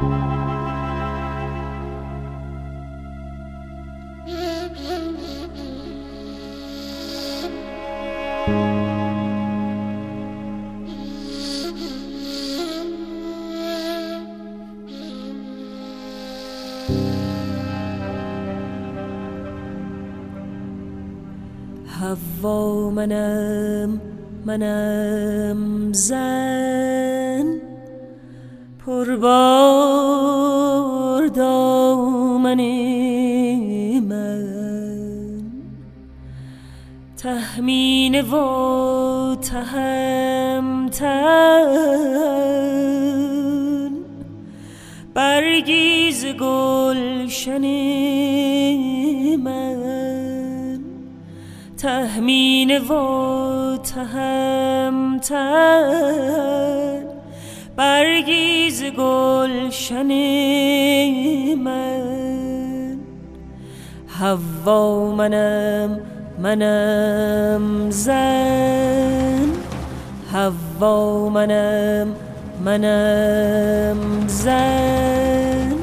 حوا منم زن پربار دامن من، تهمینه و تهمتن برگیز گلشن من، تهمینه و تهمتن برگیز گلشن من. حوا منم زن، حوا منم زن.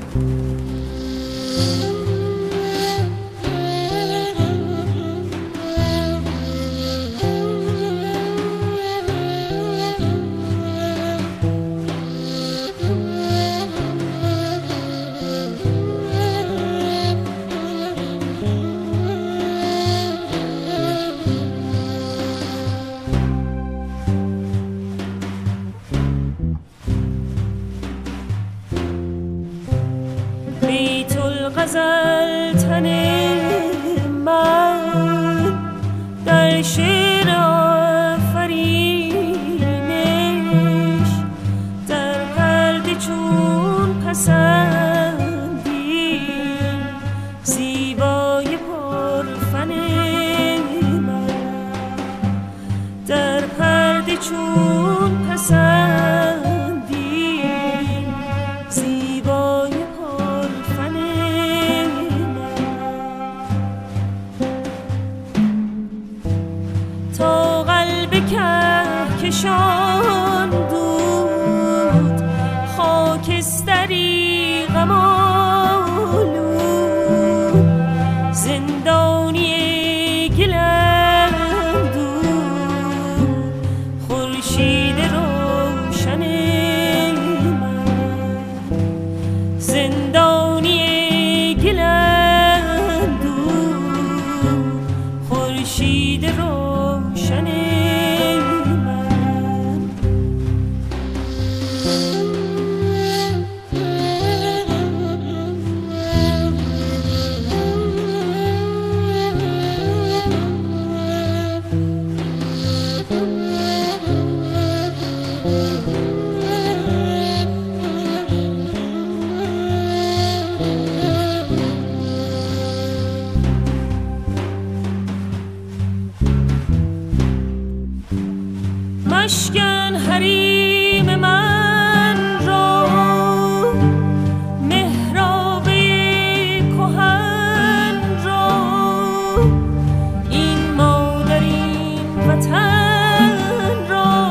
غزل تن من در شعر آفرینش، در پرده چون پسندی زیبای پرفن من، در پرده چون پسندی زیبای کهکشان دود خاکستری غم آلود، زندانی گلم دود خورشید روشن من، زندانی گلم دود خورشید روشن مشکن حریم من را، محراب کهن را، این مادرین وطن را،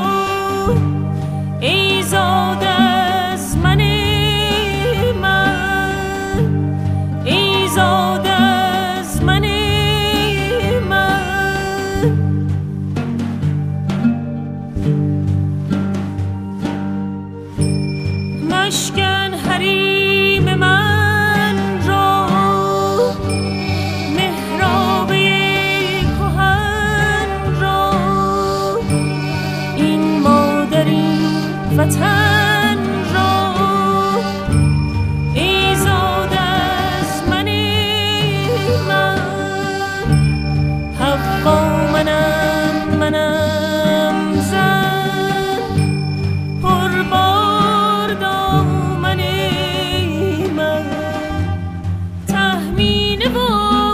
ای زاد از من، ای زاد از من. مشکن حریم من را، محراب کهن را، این مادرین وطن را، ای زاد از من. حوا منم زن پربار دامن من، تهمینه و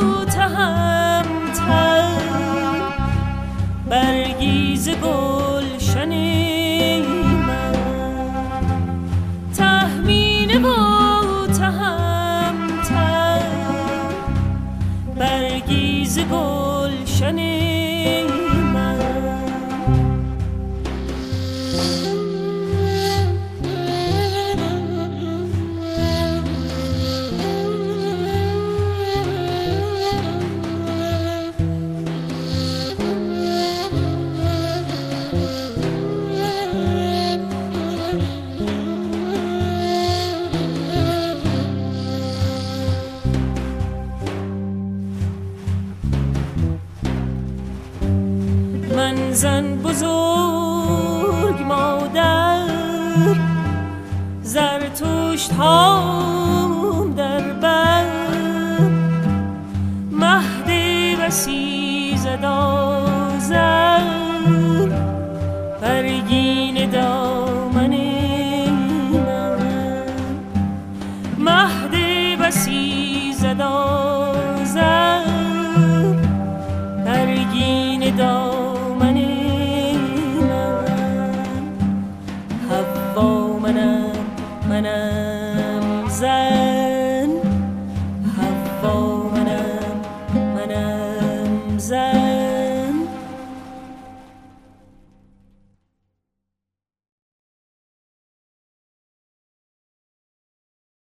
تهمتن برگیز گلشن من، تهمینه و تهمتن برگیز گلشن من. من زن بزرگ مادر زرتشت هام در بر مهد وسیع